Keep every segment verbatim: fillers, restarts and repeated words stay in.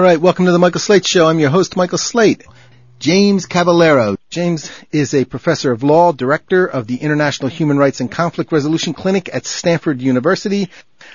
right, welcome to the Michael Slate Show. I'm your host, Michael Slate. James Cavallaro. James is a professor of law, director of the International Human Rights and Conflict Resolution Clinic at Stanford University.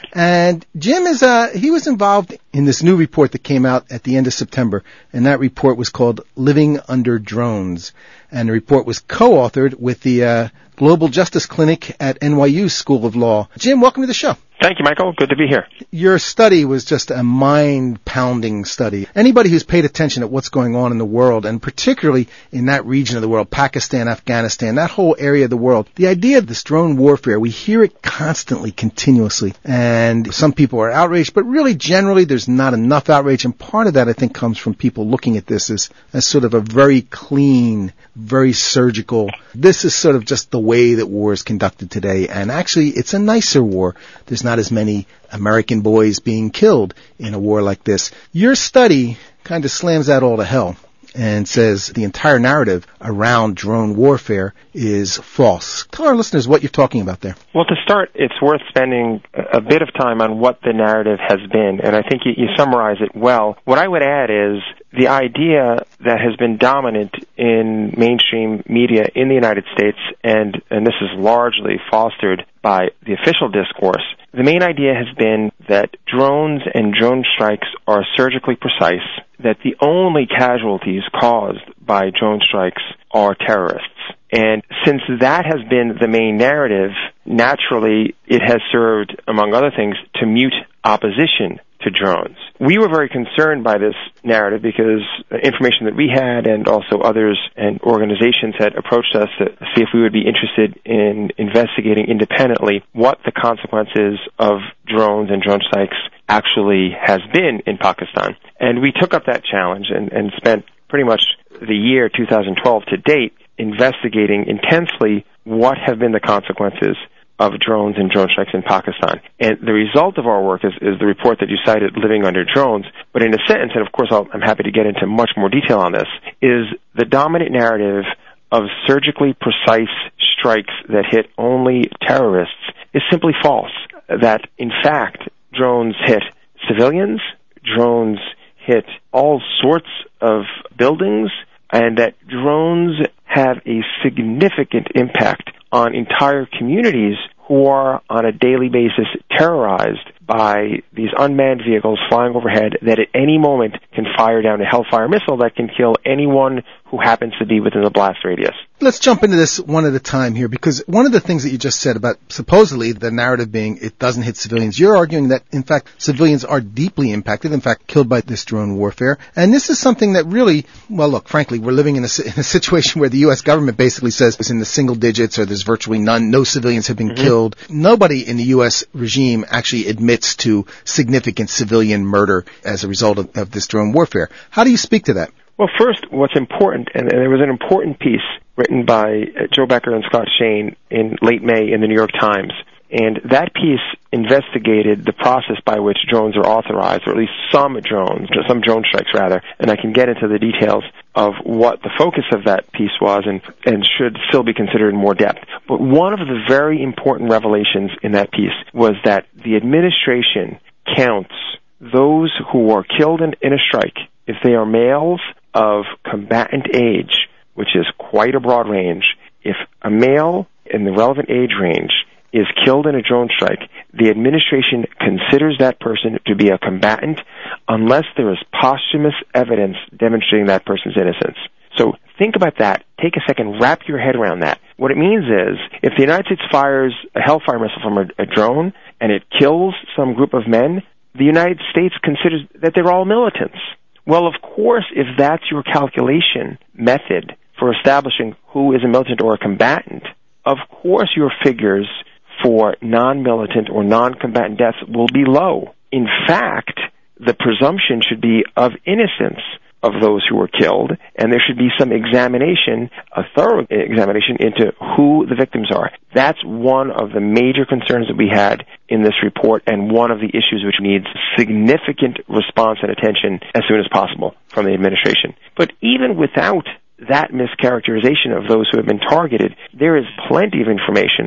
And Jim is, uh, he was involved in this new report that came out at the end of September. And that report was called Living Under Drones. And the report was co-authored with the, uh, Global Justice Clinic at N Y U School of Law. Jim, welcome to the show. Thank you, Michael. Good to be here. Your study was just a mind-pounding study. Anybody who's paid attention to what's going on in the world, and particularly in that region of the world, Pakistan, Afghanistan, that whole area of the world, the idea of this drone warfare, we hear it constantly, continuously. And some people are outraged, but really generally there's not enough outrage. And part of that, I think, comes from people looking at this as, as sort of a very clean, very surgical, this is sort of just the way that war is conducted today. And actually, it's a nicer war. There's not as many American boys being killed in a war like this. Your study kind of slams that all to hell and says the entire narrative around drone warfare is false. Tell our listeners what you're talking about there. Well, to start, it's worth spending a bit of time on what the narrative has been, and I think you, you summarize it well. What I would add is the idea that has been dominant in mainstream media in the United States, and, and this is largely fostered by the official discourse. The main idea has been that drones and drone strikes are surgically precise, that the only casualties caused by drone strikes are terrorists. And since that has been the main narrative, naturally it has served, among other things, to mute opposition to drones. We were very concerned by this narrative because information that we had and also others and organizations had approached us to see if we would be interested in investigating independently what the consequences of drones and drone strikes actually has been in Pakistan. And we took up that challenge and, and spent pretty much the year two thousand twelve to date investigating intensely what have been the consequences of drones and drone strikes in Pakistan. And the result of our work is, is the report that you cited, Living Under Drones. But in a sentence, and of course I'll, I'm happy to get into much more detail on this, is the dominant narrative of surgically precise strikes that hit only terrorists is simply false. That, in fact, drones hit civilians, drones hit all sorts of buildings, and that drones have a significant impact on entire communities who are on a daily basis terrorized by these unmanned vehicles flying overhead that at any moment can fire down a Hellfire missile that can kill anyone who happens to be within the blast radius. Let's jump into this one at a time here, because one of the things that you just said about supposedly the narrative being it doesn't hit civilians, you're arguing that, in fact, civilians are deeply impacted, in fact, killed by this drone warfare. And this is something that really, well, look, frankly, we're living in a, in a situation where the U S government basically says it's in the single digits or there's virtually none, no civilians have been mm-hmm. killed. Nobody in the U S regime actually admits to significant civilian murder as a result of, of this drone warfare. How do you speak to that? Well, first, what's important, and, and there was an important piece written by uh, Joe Becker and Scott Shane in late May in the New York Times, and that piece investigated the process by which drones are authorized, or at least some drones, some drone strikes rather, and I can get into the details of what the focus of that piece was and, and should still be considered in more depth. But one of the very important revelations in that piece was that the administration counts those who are killed in, in a strike, if they are males of combatant age, which is quite a broad range. If a male in the relevant age range is killed in a drone strike, the administration considers that person to be a combatant unless there is posthumous evidence demonstrating that person's innocence. So think about that. Take a second, wrap your head around that. What it means is, if the United States fires a Hellfire missile from a, a drone and it kills some group of men, the United States considers that they're all militants. Well, of course, if that's your calculation method for establishing who is a militant or a combatant, of course your figures for non-militant or non-combatant deaths will be low. In fact, the presumption should be of innocence of those who were killed, and there should be some examination, a thorough examination into who the victims are. That's one of the major concerns that we had in this report, and one of the issues which needs significant response and attention as soon as possible from the administration. But even without that mischaracterization of those who have been targeted, there is plenty of information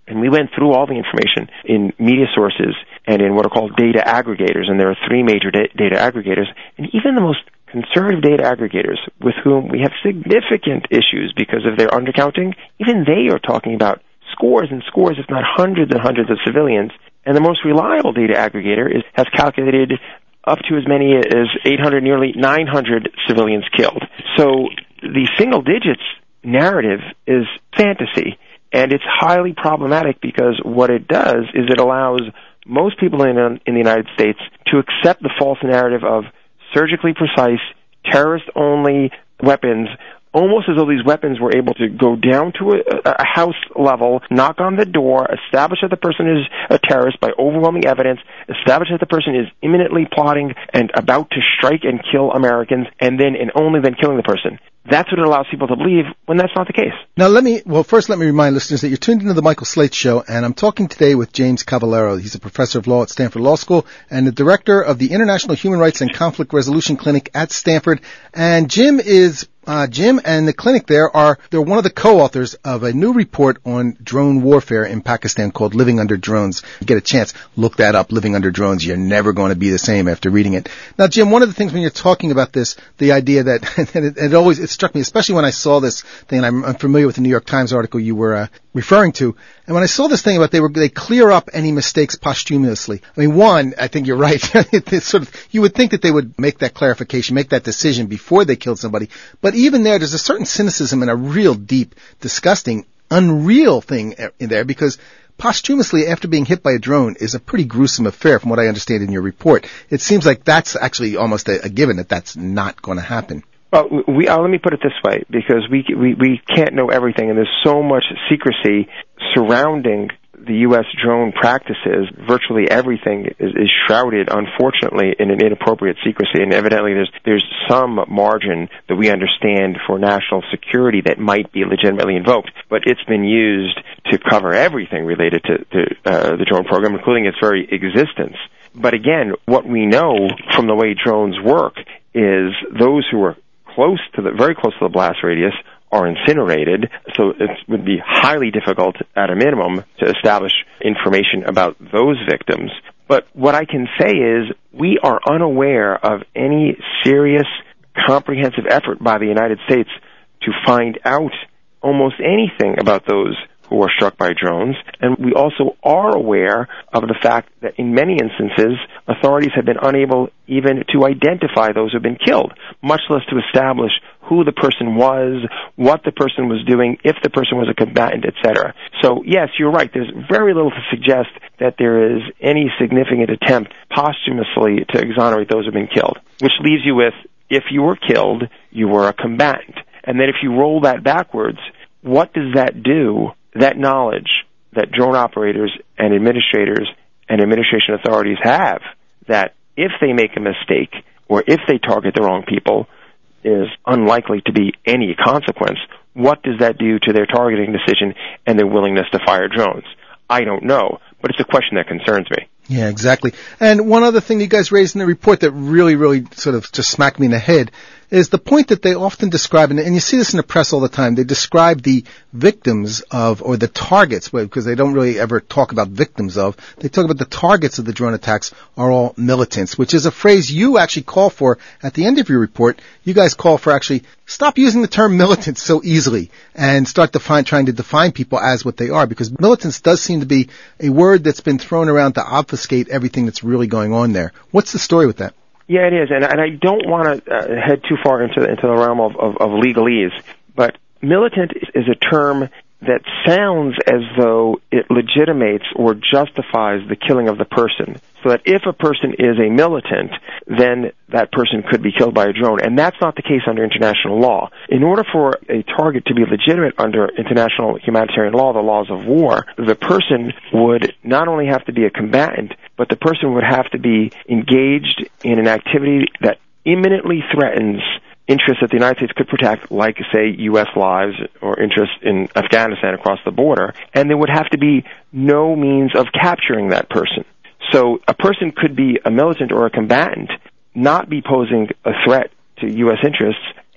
And we went through all the information in media sources and in what are called data aggregators, and there are three major da- data aggregators, and even the most conservative data aggregators with whom we have significant issues because of their undercounting, even they are talking about scores and scores, if not hundreds and hundreds of civilians. And the most reliable data aggregator is, has calculated up to as many as eight hundred, nearly nine hundred civilians killed. So the single digits narrative is fantasy, and it's highly problematic because what it does is it allows most people in, in the United States to accept the false narrative of surgically precise, terrorist-only weapons, almost as though these weapons were able to go down to a, a house level, knock on the door, establish that the person is a terrorist by overwhelming evidence, establish that the person is imminently plotting and about to strike and kill Americans, and then and only then killing the person. That's what it allows people to believe when that's not the case. Now, let me, well, first let me remind listeners that you're tuned into the Michael Slate Show, and I'm talking today with James Cavallaro. He's a professor of law at Stanford Law School and the director of the International Human Rights and Conflict Resolution Clinic at Stanford. And Jim is Uh, Jim and the clinic there are, they're one of the co-authors of a new report on drone warfare in Pakistan called Living Under Drones. You get a chance, look that up, Living Under Drones. You're never going to be the same after reading it. Now, Jim, one of the things when you're talking about this, the idea that, and it, it always, it struck me, especially when I saw this thing, and I'm, I'm familiar with the New York Times article you were uh, referring to, and when I saw this thing about they were, they clear up any mistakes posthumously. I mean, one, I think you're right. It's sort of, you would think that they would make that clarification, make that decision before they killed somebody. But even there, there's a certain cynicism and a real deep, disgusting, unreal thing in there because posthumously after being hit by a drone is a pretty gruesome affair from what I understand in your report. It seems like that's actually almost a, a given that that's not going to happen. Well, we, uh, let me put it this way, because we, we, we can't know everything, and there's so much secrecy surrounding the U S drone practices. Virtually everything is, is shrouded, unfortunately, in an inappropriate secrecy, and evidently there's there's some margin that we understand for national security that might be legitimately invoked, but it's been used to cover everything related to, to uh, the drone program, including its very existence. But again, what we know from the way drones work is those who are close to the very close to the blast radius are incinerated, so it would be highly difficult at a minimum to establish information about those victims. But what I can say is we are unaware of any serious, comprehensive effort by the United States to find out almost anything about those who are struck by drones, and we also are aware of the fact that in many instances, authorities have been unable even to identify those who have been killed, much less to establish who the person was, what the person was doing, if the person was a combatant, et cetera. So, yes, you're right. There's very little to suggest that there is any significant attempt posthumously to exonerate those who have been killed, which leaves you with, if you were killed, you were a combatant. And then if you roll that backwards, what does that do? That knowledge that drone operators and administrators and administration authorities have, that if they make a mistake or if they target the wrong people, is unlikely to be any consequence. What does that do to their targeting decision and their willingness to fire drones? I don't know, but it's a question that concerns me. Yeah, exactly. And one other thing you guys raised in the report that really, really sort of just smacked me in the head is the point that they often describe, and, and you see this in the press all the time, they describe the victims of, or the targets, because they don't really ever talk about victims of, they talk about the targets of the drone attacks are all militants, which is a phrase you actually call for at the end of your report. You guys call for actually stop using the term militant so easily and start define, trying to define people as what they are, because militants does seem to be a word that's been thrown around to obfuscate everything that's really going on there. What's the story with that? Yeah, it is, and, and I don't want to uh, head too far into, into the realm of, of, of legalese, but militant is a term that sounds as though it legitimates or justifies the killing of the person. So that if a person is a militant, then that person could be killed by a drone. And that's not the case under international law. In order for a target to be legitimate under international humanitarian law, the laws of war, the person would not only have to be a combatant, but the person would have to be engaged in an activity that imminently threatens interests that the United States could protect, like, say, U S lives or interests in Afghanistan across the border, and there would have to be no means of capturing that person. So a person could be a militant or a combatant, not be posing a threat to U S interests,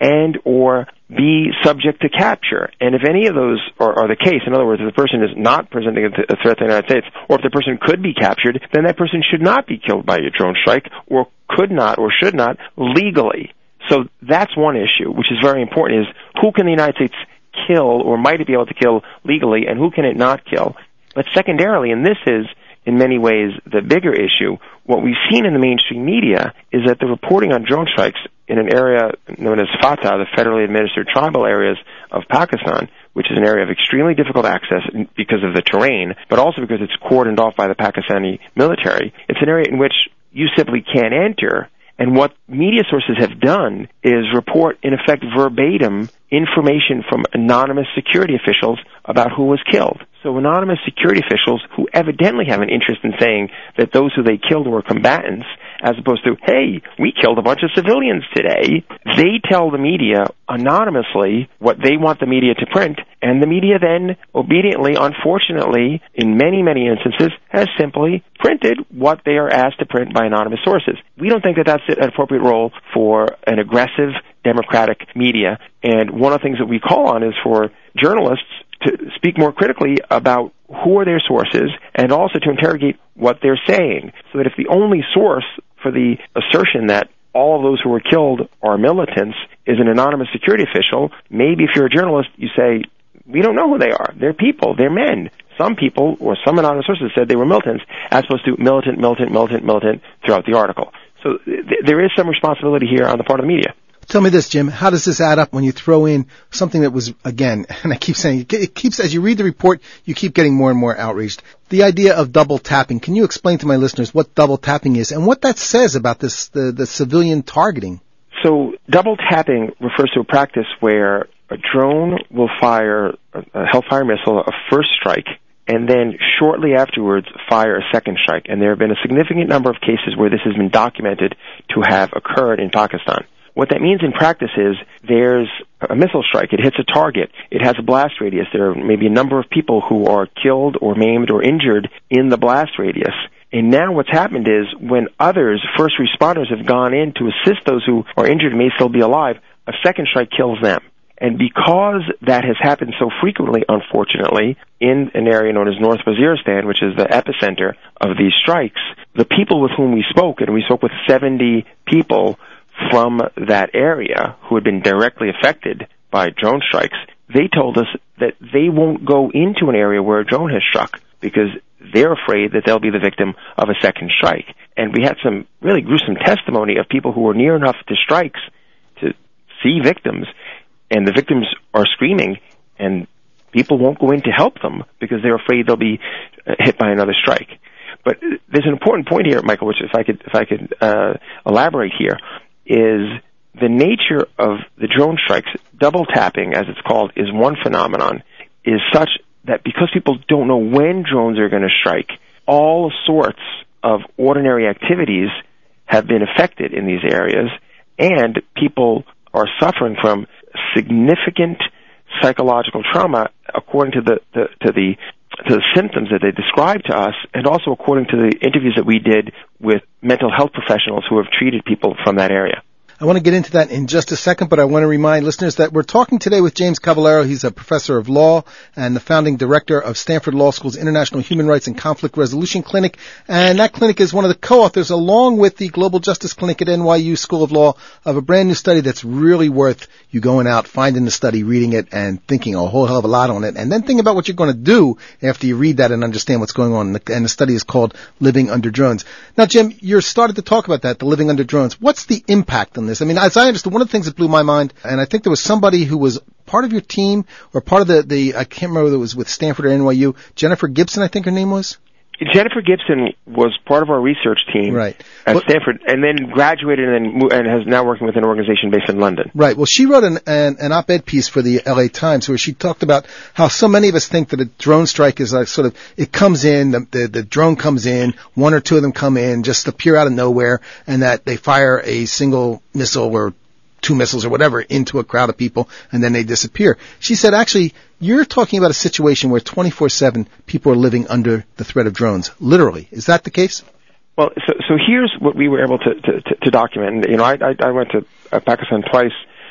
and or be subject to capture. And if any of those are, are the case, in other words, if the person is not presenting a, th- a threat to the United States, or if the person could be captured, then that person should not be killed by a drone strike, or could not or should not legally. So that's one issue, which is very important, is who can the United States kill or might it be able to kill legally, and who can it not kill? But secondarily, and this is in many ways the bigger issue, what we've seen in the mainstream media is that the reporting on drone strikes in an area known as FATA, the federally administered tribal areas of Pakistan, which is an area of extremely difficult access because of the terrain, but also because it's cordoned off by the Pakistani military. It's an area in which you simply can't enter. And what media sources have done is report, in effect, verbatim information from anonymous security officials about who was killed. So anonymous security officials who evidently have an interest in saying that those who they killed were combatants, as opposed to, hey, we killed a bunch of civilians today, they tell the media anonymously what they want the media to print, and the media then obediently, unfortunately, in many, many instances, has simply printed what they are asked to print by anonymous sources. We don't think that that's an appropriate role for an aggressive democratic media, and one of the things that we call on is for journalists to speak more critically about who are their sources and also to interrogate what they're saying, so that if the only source for the assertion that all of those who were killed are militants is an anonymous security official, maybe if you're a journalist, you say, we don't know who they are. They're people. They're men. Some people, or some anonymous sources, said they were militants, as opposed to militant, militant, militant, militant throughout the article. So th- there is some responsibility here on the part of the media. Tell me this, Jim, how does this add up when you throw in something that was, again, and I keep saying, it keeps, as you read the report, you keep getting more and more outraged. The idea of double tapping. Can you explain to my listeners what double tapping is and what that says about this, the, the civilian targeting? So double tapping refers to a practice where a drone will fire a Hellfire missile, a first strike, and then shortly afterwards fire a second strike. And there have been a significant number of cases where this has been documented to have occurred in Pakistan. What that means in practice is there's a missile strike. It hits a target. It has a blast radius. There are maybe a number of people who are killed or maimed or injured in the blast radius. And now what's happened is when others, first responders, have gone in to assist those who are injured and may still be alive, a second strike kills them. And because that has happened so frequently, unfortunately, in an area known as North Waziristan, which is the epicenter of these strikes, the people with whom we spoke, and we spoke with seventy people from that area who had been directly affected by drone strikes, they told us that they won't go into an area where a drone has struck because they're afraid that they'll be the victim of a second strike. And we had some really gruesome testimony of people who were near enough to strikes to see victims, and the victims are screaming, and people won't go in to help them because they're afraid they'll be hit by another strike. But there's an important point here, Michael, which if I could if I could uh, elaborate here, is the nature of the drone strikes. Double tapping, as it's called, is one phenomenon, is such that because people don't know when drones are going to strike, all sorts of ordinary activities have been affected in these areas, and people are suffering from significant psychological trauma according to the, the to the to the symptoms that they described to us, and also according to the interviews that we did with mental health professionals who have treated people from that area. I want to get into that in just a second, but I want to remind listeners that we're talking today with James Cavallaro. He's a professor of law and the founding director of Stanford Law School's International Human Rights and Conflict Resolution Clinic. And that clinic is one of the co-authors, along with the Global Justice Clinic at N Y U School of Law, of a brand new study that's really worth you going out, finding the study, reading it, and thinking a whole hell of a lot on it. And then thinking about what you're going to do after you read that and understand what's going on. And the study is called Living Under Drones. Now, Jim, you're started to talk about that, the living under drones. What's the impact on this? I mean, as I understood, one of the things that blew my mind, and I think there was somebody who was part of your team or part of the, the I can't remember whether it was with Stanford or N Y U, Jennifer Gibson, I think her name was? Jennifer Gibson was part of our research team right. at well, Stanford, and then graduated and, then, and is now working with an organization based in London. Right. Well, she wrote an, an, an op-ed piece for the L A Times where she talked about how so many of us think that a drone strike is like sort of, it comes in, the, the, the drone comes in, one or two of them come in, just appear out of nowhere, and that they fire a single missile or two missiles or whatever into a crowd of people, and then they disappear. She said, actually, you're talking about a situation where twenty-four seven people are living under the threat of drones. Literally. Is that the case? Well, so, so here's what we were able to, to, to document. And, you know, I, I, I went to uh, Pakistan twice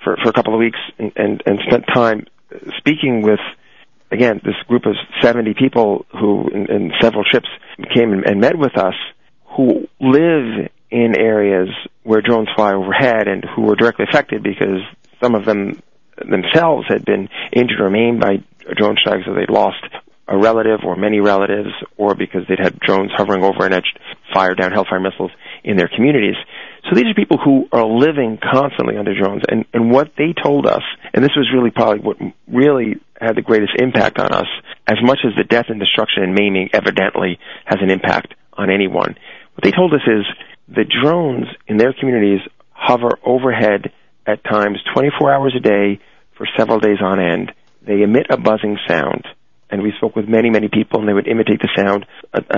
for, for a couple of weeks and, and, and spent time speaking with, again, this group of seventy people who, in, in several trips, came and, and met with us, who live in areas where drones fly overhead and who were directly affected because some of them themselves had been injured or maimed by drone strikes, or they'd lost a relative or many relatives, or because they'd had drones hovering over and had fired down Hellfire missiles in their communities. So these are people who are living constantly under drones, and, and what they told us, and this was really probably what really had the greatest impact on us, as much as the death and destruction and maiming evidently has an impact on anyone. What they told us is the drones in their communities hover overhead at times twenty-four hours a day for several days on end. They emit a buzzing sound, and we spoke with many, many people, and they would imitate the sound a, a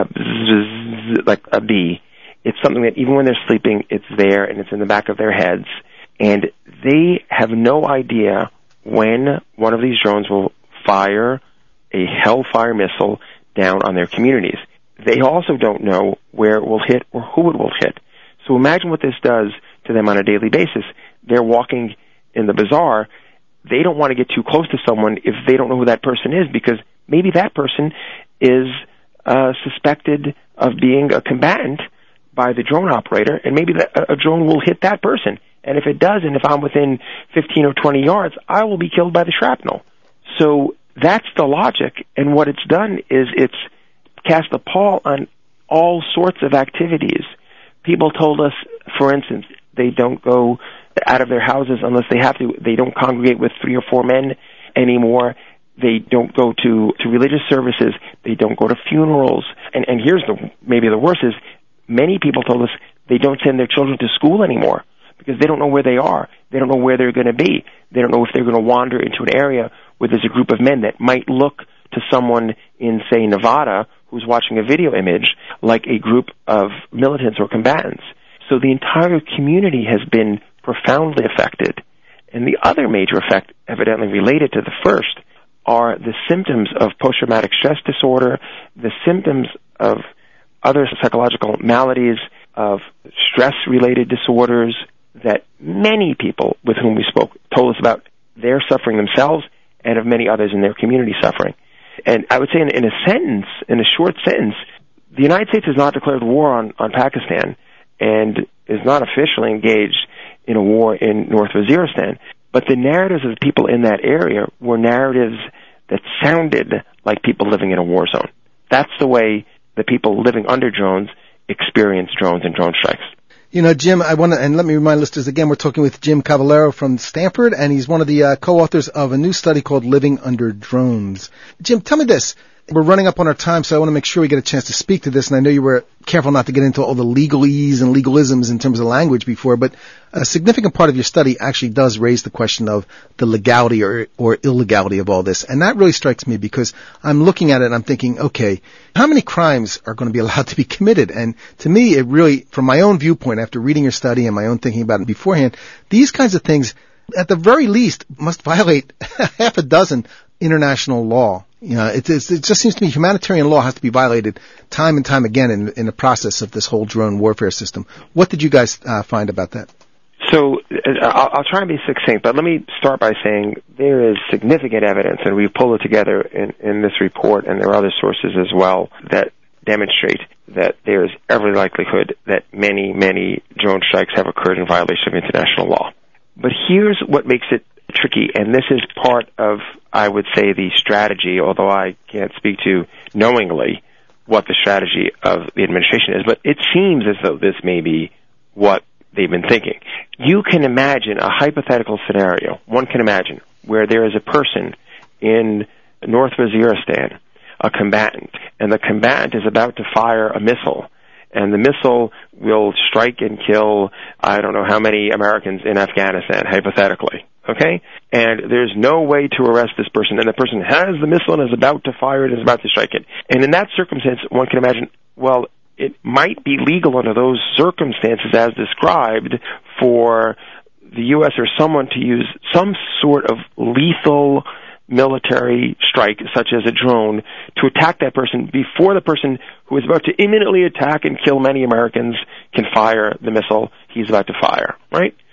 bzzz, like a bee. It's something that even when they're sleeping, it's there, and it's in the back of their heads. And they have no idea when one of these drones will fire a Hellfire missile down on their communities. They also don't know where it will hit or who it will hit. So imagine what this does to them on a daily basis. They're walking in the bazaar. They don't want to get too close to someone if they don't know who that person is, because maybe that person is uh, suspected of being a combatant by the drone operator, and maybe that, a drone will hit that person. And if it does, and if I'm within fifteen or twenty yards, I will be killed by the shrapnel. So that's the logic, and what it's done is it's cast a pall on all sorts of activities. People told us, for instance, they don't go out of their houses unless they have to. They don't congregate with three or four men anymore. They don't go to, to religious services. They don't go to funerals. And, and here's the maybe the worst is, many people told us they don't send their children to school anymore because they don't know where they are. They don't know where they're going to be. They don't know if they're going to wander into an area where there's a group of men that might look to someone in, say, Nevada who's watching a video image like a group of militants or combatants. So the entire community has been profoundly affected. And the other major effect, evidently related to the first, are the symptoms of post-traumatic stress disorder, the symptoms of other psychological maladies, of stress-related disorders that many people with whom we spoke told us about their suffering themselves and of many others in their community suffering. And I would say in, in a sentence, in a short sentence, the United States has not declared war on, on Pakistan and is not officially engaged in a war in North Waziristan. But the narratives of the people in that area were narratives that sounded like people living in a war zone. That's the way the people living under drones experience drones and drone strikes. You know, Jim, I want to, and let me remind listeners again, we're talking with Jim Cavallaro from Stanford, and he's one of the uh, co-authors of a new study called Living Under Drones. Jim, tell me this. We're running up on our time, so I want to make sure we get a chance to speak to this, and I know you were careful not to get into all the legalese and legalisms in terms of language before, but a significant part of your study actually does raise the question of the legality or, or illegality of all this, and that really strikes me because I'm looking at it and I'm thinking, okay, how many crimes are going to be allowed to be committed? And to me, it really, from my own viewpoint, after reading your study and my own thinking about it beforehand, these kinds of things, at the very least, must violate half a dozen international law. You know, it, it just seems to me humanitarian law has to be violated time and time again in, in the process of this whole drone warfare system. What did you guys uh, find about that? So I'll, I'll try and be succinct, but let me start by saying there is significant evidence, and we've pulled it together in, in this report, and there are other sources as well that demonstrate that there is every likelihood that many, many drone strikes have occurred in violation of international law. But here's what makes it tricky, and this is part of, I would say, the strategy, although I can't speak to knowingly what the strategy of the administration is, but it seems as though this may be what they've been thinking. You can imagine a hypothetical scenario, one can imagine, where there is a person in North Waziristan, a combatant, and the combatant is about to fire a missile, and the missile will strike and kill, I don't know how many Americans in Afghanistan, hypothetically. Okay? And there's no way to arrest this person, and the person has the missile and is about to fire it and is about to strike it. And in that circumstance, one can imagine, well, it might be legal under those circumstances as described for the U S or someone to use some sort of lethal military strike, such as a drone, to attack that person before the person who is about to imminently attack and kill many Americans can fire the missile he's about to fire, right?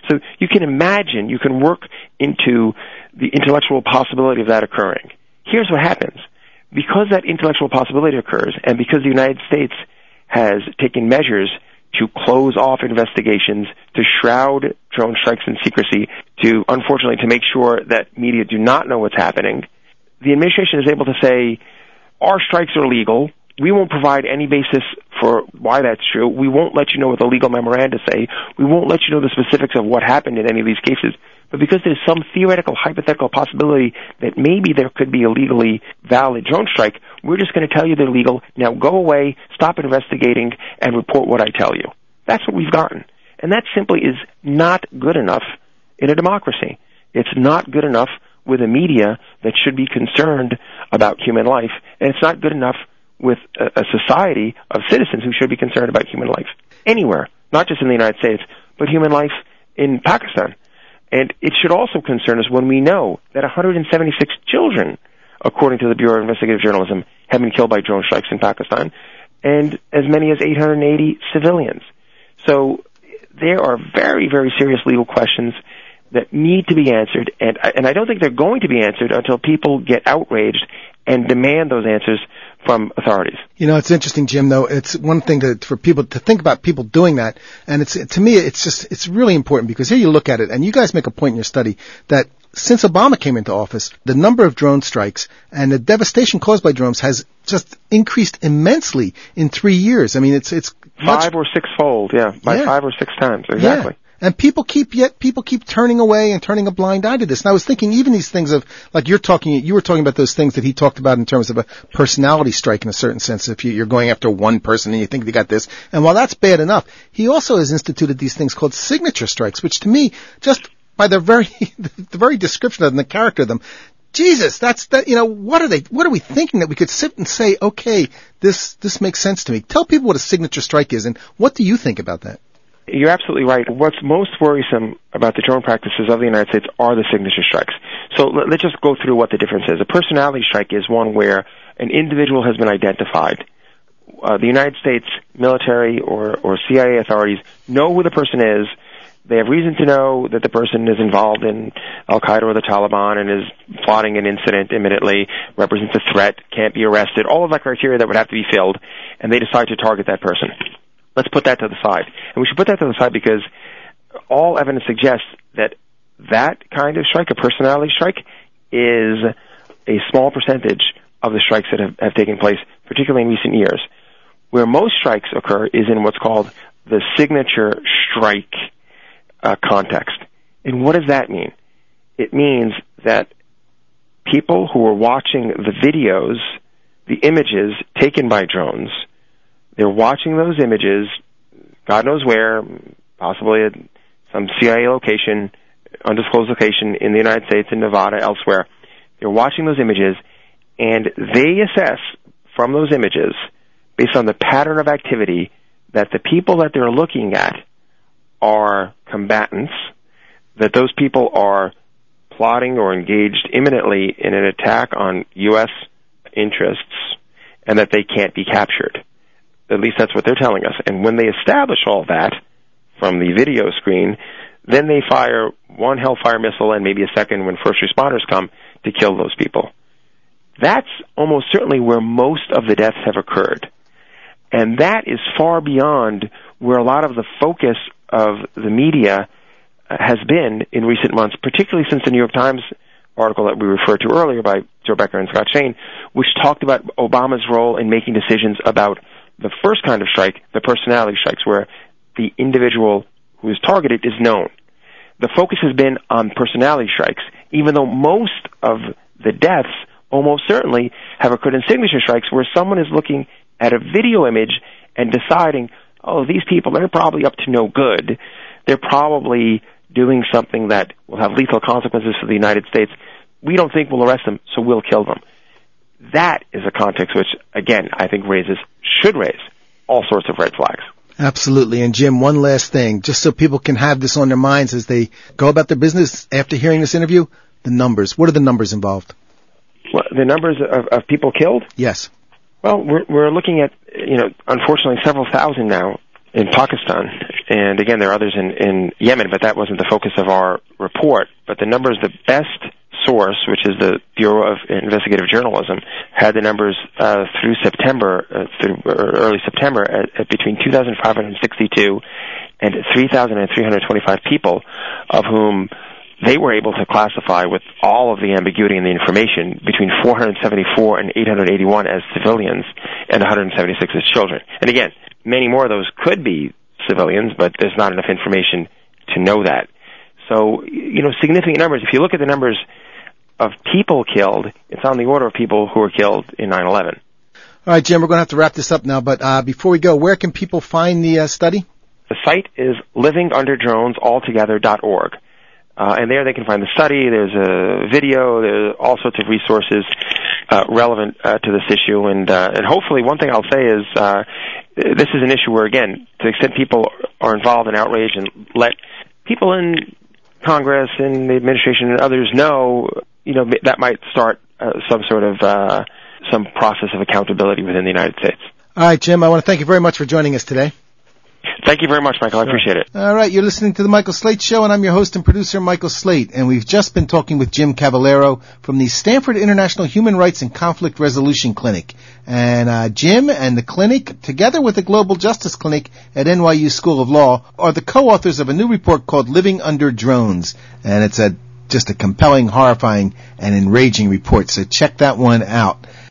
So you can imagine, you can work into the intellectual possibility of that occurring. Here's what happens. Because that intellectual possibility occurs, and because the United States has taken measures to close off investigations, to shroud drone strikes in secrecy, to, unfortunately, to make sure that media do not know what's happening, the administration is able to say, our strikes are legal. We won't provide any basis for why that's true. We won't let you know what the legal memoranda say. We won't let you know the specifics of what happened in any of these cases. But because there's some theoretical, hypothetical possibility that maybe there could be a legally valid drone strike, we're just going to tell you they're legal. Now go away, stop investigating, and report what I tell you. That's what we've gotten. And that simply is not good enough in a democracy. It's not good enough with a media that should be concerned about human life, and it's not good enough with a, a society of citizens who should be concerned about human life anywhere, not just in the United States, but human life in Pakistan. And it should also concern us when we know that one hundred seventy-six children, according to the Bureau of Investigative Journalism, have been killed by drone strikes in Pakistan, and as many as eight hundred eighty civilians. So there are very, very serious legal questions that need to be answered, and, and I don't think they're going to be answered until people get outraged and demand those answers from authorities. You know, it's interesting, Jim, though. It's one thing to, for people to think about people doing that. And it's, to me, it's just, it's really important because here you look at it and you guys make a point in your study that since Obama came into office, the number of drone strikes and the devastation caused by drones has just increased immensely in three years. I mean, it's, it's much, five or six fold. Yeah. By yeah. five or six times. Exactly. Yeah. And people keep yet people keep turning away and turning a blind eye to this. And I was thinking, even these things of like you're talking, you were talking about those things that he talked about in terms of a personality strike in a certain sense. If you, you're going after one person and you think they got this, and while that's bad enough, he also has instituted these things called signature strikes, which to me, just by the very the very description of them, the character of them, Jesus, that's that. You know, what are they? What are we thinking that we could sit and say, okay, this this makes sense to me? Tell people what a signature strike is, and what do you think about that? You're absolutely right. What's most worrisome about the drone practices of the United States are the signature strikes. So let's just go through what the difference is. A personality strike is one where an individual has been identified. Uh, the United States military or, or C I A authorities know who the person is. They have reason to know that the person is involved in Al-Qaeda or the Taliban and is plotting an incident imminently, represents a threat, can't be arrested, all of that criteria that would have to be filled, and they decide to target that person. Let's put that to the side. And we should put that to the side because all evidence suggests that that kind of strike, a personality strike, is a small percentage of the strikes that have, have taken place, particularly in recent years. Where most strikes occur is in what's called the signature strike uh, context. And what does that mean? It means that people who are watching the videos, the images taken by drones, they're watching those images, God knows where, possibly at some C I A location, undisclosed location in the United States, in Nevada, elsewhere. They're watching those images, and they assess from those images, based on the pattern of activity, that the people that they're looking at are combatants, that those people are plotting or engaged imminently in an attack on U S interests, and that they can't be captured. At least that's what they're telling us. And when they establish all that from the video screen, then they fire one Hellfire missile and maybe a second when first responders come to kill those people. That's almost certainly where most of the deaths have occurred. And that is far beyond where a lot of the focus of the media has been in recent months, particularly since the New York Times article that we referred to earlier by Joe Becker and Scott Shane, which talked about Obama's role in making decisions about the first kind of strike, the personality strikes, where the individual who is targeted is known. The focus has been on personality strikes, even though most of the deaths almost certainly have occurred in signature strikes, where someone is looking at a video image and deciding, oh, these people, they're probably up to no good. They're probably doing something that will have lethal consequences for the United States. We don't think we'll arrest them, so we'll kill them. That is a context which, again, I think raises, should raise, all sorts of red flags. Absolutely. And Jim, one last thing, just so people can have this on their minds as they go about their business after hearing this interview, the numbers. What are the numbers involved? Well, the numbers of, of people killed? Yes. Well, we're, we're looking at, you know, unfortunately several thousand now in Pakistan. and again, there are others in, in Yemen, but that wasn't the focus of our report. But the numbers, the best source, which is the Bureau of Investigative Journalism, had the numbers uh, through September, uh, through early September, at, at between two thousand five hundred sixty-two and three thousand three hundred twenty-five people, of whom they were able to classify with all of the ambiguity in the information between four hundred seventy-four and eight hundred eighty-one as civilians and one hundred seventy-six as children. And again, many more of those could be civilians, but there's not enough information to know that. So, you know, significant numbers. If you look at the numbers of people killed, it's on the order of people who were killed in nine eleven. All right, Jim, we're going to have to wrap this up now, but uh, before we go, where can people find the uh, study? The site is living under drones altogether dot org. Uh, and there they can find the study, there's a video, there's all sorts of resources uh, relevant uh, to this issue. And, uh, and hopefully one thing I'll say is uh, this is an issue where, again, to the extent people are involved in outrage, and let people in Congress and the administration and others know, you know, that might start uh, some sort of uh, some process of accountability within the United States. All right, Jim, I want to thank you very much for joining us today. Thank you very much, Michael. I appreciate it. All right, you're listening to The Michael Slate Show, and I'm your host and producer, Michael Slate. And we've just been talking with Jim Cavallaro from the Stanford International Human Rights and Conflict Resolution Clinic. And uh, Jim and the clinic, together with the Global Justice Clinic at N Y U School of Law, are the co-authors of a new report called Living Under Drones. And it's a just a compelling, horrifying, and enraging report. So check that one out.